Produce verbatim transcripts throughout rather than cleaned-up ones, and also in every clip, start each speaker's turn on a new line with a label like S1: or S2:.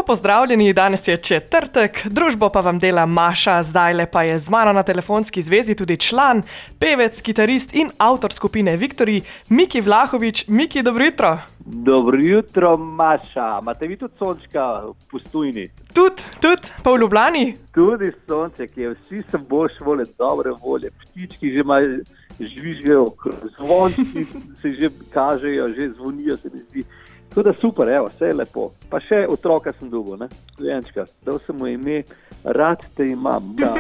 S1: pozdravljeni, danes je četrtek, družbo pa vam dela Maša, zdajle pa je z mano na telefonski zvezi tudi član, pevec, kitarist in avtor skupine Viktorji, Miki Vlahovič. Miki, dobro jutro.
S2: Dobro jutro, Maša. Imate vi tudi sončka v Postojni?
S1: Tudi, tudi, pa v Ljubljani?
S2: Tudi sonček je, vsi sem boljš volje, dobre volje, ptički že imajo, žvižgajo, zvonci se že kažejo, že zvonijo, se mi zdi. Tako da super, evo, vse je lepo. Pa še otroka sem dobil, ne? Dojenčka, dal sem mu ime, rad te imam. Da.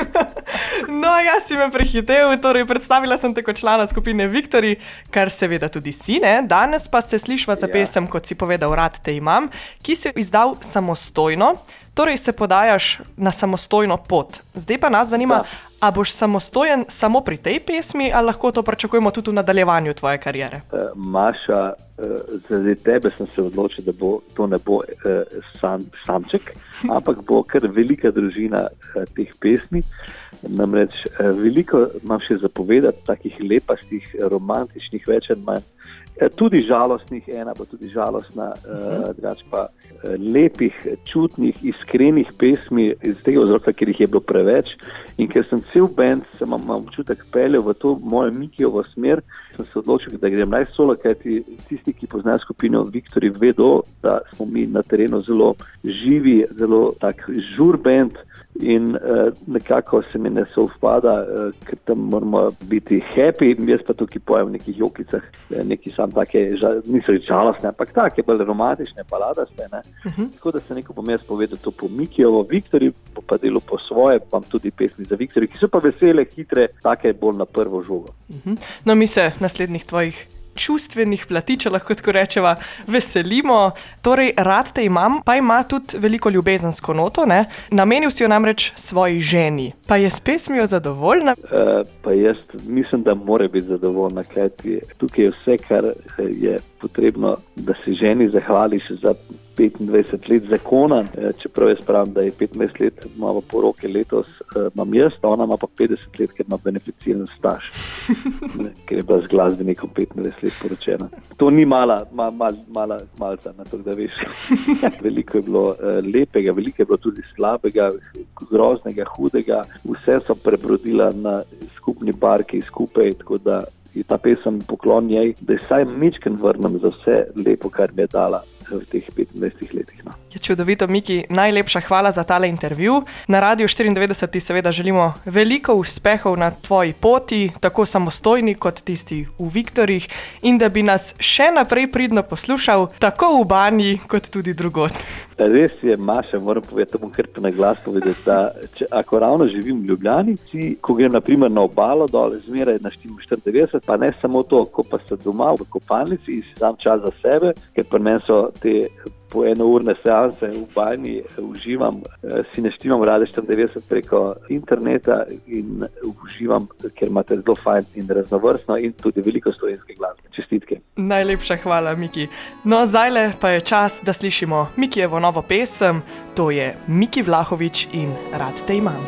S1: No, jaz si me prehitev, torej predstavila sem te kot člana skupine Viktorji, kar seveda tudi si, ne? Danes pa se slišva za ja. pesem, kot si povedal, Rad te imam, ki si izdal samostojno, torej se podajaš na samostojno pot. Zdaj pa nas zanima, da. A boš samostojen samo pri tej pesmi, ali lahko to pričakujemo tudi v nadaljevanju tvoje kariere?
S2: Uh, Maša, uh, zaradi tebe sem se odločil, da bo, to ne bo uh, sam, samček, ampak bo kar velika družina uh, teh pesmi. Namreč uh, veliko imam še zapovedati, takih lepastih, romantičnih, več in manj. Tudi žalostnih, ena pa tudi žalostna, uh, drugač pa uh, lepih, čutnih, iskrenih pesmi iz tega vzroka, ker jih je bilo preveč in ker sem cel band, sem imam občutek peljal v to mojo Mikijevo smer, sem se odločil, da grem naj solo, kajti tisti, ki poznajo skupino Viktorji, vedo, da smo mi na terenu zelo živi, zelo tak žur band in uh, nekako se mi ne sovpada, uh, ker tam moramo biti happy, jaz pa tukaj pojem v nekih jokicah, neki sam take, niso žalostne, ampak take, bolj romantične, baladaste, ne. Uh-huh. Tako da se neko bom jaz povedal to po Mikijevo, Viktorji bo pa delo po svoje, pa tudi pesmi za Viktorji, ki so pa vesele, hitre, take bolj na prvo žogo.
S1: Uh-huh. No, mi se naslednjih tvojih čustvenih platiča, lahko tako rečeva, veselimo. Torej, Rad te imam, pa ima tudi veliko ljubezensko noto, ne? Namenil si jo namreč svoji ženi. Pa je s pesmijo zadovoljna?
S2: Uh, pa jaz mislim, da mora biti zadovoljna, kajti tukaj je vse, kar je potrebno, da se ženi zahvališ za petindvajset let zakona, čeprav jaz pravim, da je petindvajset let, imamo poroke letos, imam jaz, ona ima pa petdeset let, ker ima beneficiran staž, ker je bila z glasbenikom petindvajset let poročena. To ni mala, ma, mal, mala malca, na to, da veš. Veliko je bilo uh, lepega, veliko je bilo tudi slabega, groznega, hudega, vse so prebrodila na skupni barki skupaj, tako da je ta pesem poklon njej, da je saj mičken vrnem za vse lepo, kar mi je dala v teh petindvajsetih letih. No.
S1: Je čudovito, Miki, najlepša hvala za tale intervju. Na Radiu štiriindevetdeset ti seveda želimo veliko uspehov na tvoji poti, tako samostojni kot tisti v Viktorjih, in da bi nas še naprej pridno poslušal, tako v banji kot tudi drugod.
S2: Res je, Maša, moram povedati, to bom kar na glas povedati, da če, ako ravno živim v Ljubljani, si, ko grem na primer na obalo dol, zmeraj na štiriindevetdeset, pa ne samo to, ko pa se doma v kopalnici in si dam čas za sebe, ker pri meni so te po enourne seanse v banji, uživam, si ne štimam rade štiriindevetdeset preko interneta in uživam, ker imate zelo fajn in raznovrstno in tudi veliko slovenske glasbe. Čestitke.
S1: Najlepša hvala, Miki. No, zdajle pa je čas, da slišimo Mikijevo novo pesem, to je Miki Vlahovič in Rad te imam.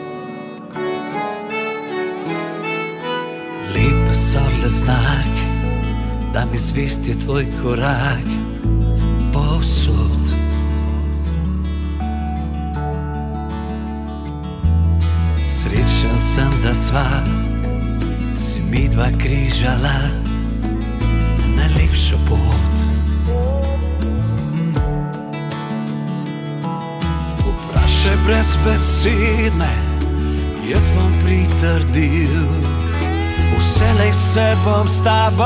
S3: Leto so le znak, da mi zvest je tvoj korak povsod. Srečen sem, da sva si mi dva križala najlepšo pot. Vprašaj brez besedne, jaz bom pritrdil, vselej se bom s tabo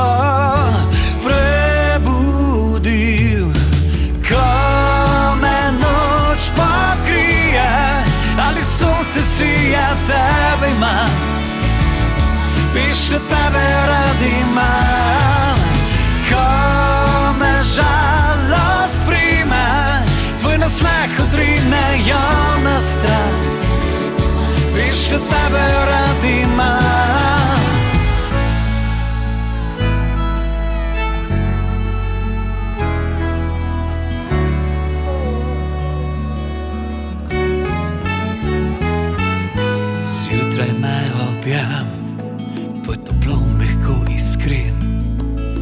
S3: prebudil. Ko me noč pokrije, ali sonce sija, tebe imam, veš, da tebe rad imam. Ko me žalost prime, tvoj nasmeh odrine jo na stran, veš, da tebe rad imam. Zjutraj me objam, tvoj toplo, mehko, iskren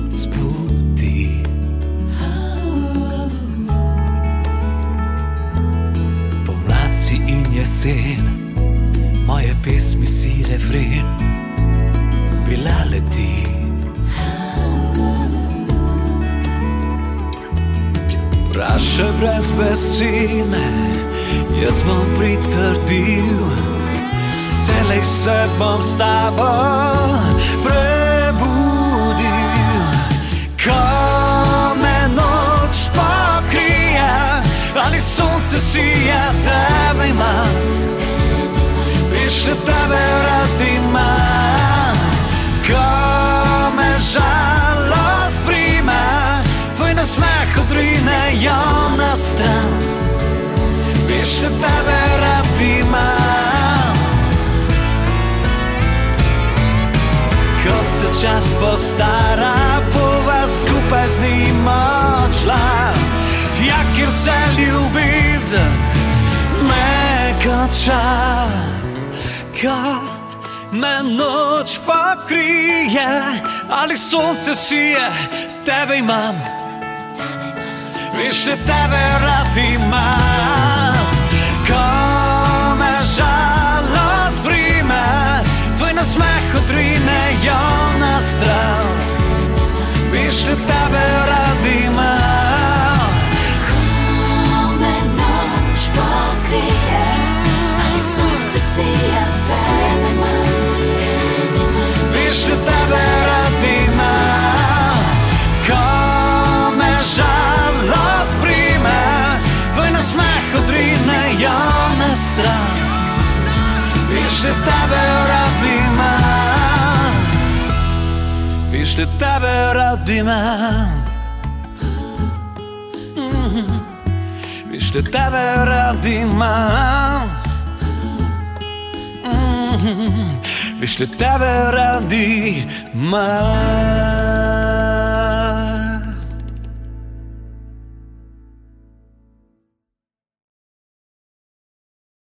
S3: zbudi. jesen, moje pesmi si refren, bila leti. Praše brez besede, jaz bom pritrdil, vselej se bom s tabo prebudil. Ko me noč pokrije, ali sonce sije, tebe imam, veš, da tebe rad imam. Ko me žalost prime, tvoj nasmeh odrine jo na stran, veš, da tebe rad imam. Ko se čas postara, bova skupaj z njim odšla, tja, kjer se ljubezen ne konča. Ko me noč pokrije, ali sonce sije, tebe imam, veš, da tebe rad imam. Ko me žalost prime, tvoj nasmeh odrine jo na stran, veš, da tebe rad imam.
S4: Ko me noč pokrije, ali sonce sije, tebe imam,
S3: veš, da tebe rad imam. Ko me žalost prime, tvoj nasmeh odrine jo na stran, veš, da tebe rad imam, veš, da tebe rad imam, veš, da tebe rad imam, veš, da tebe rad imam.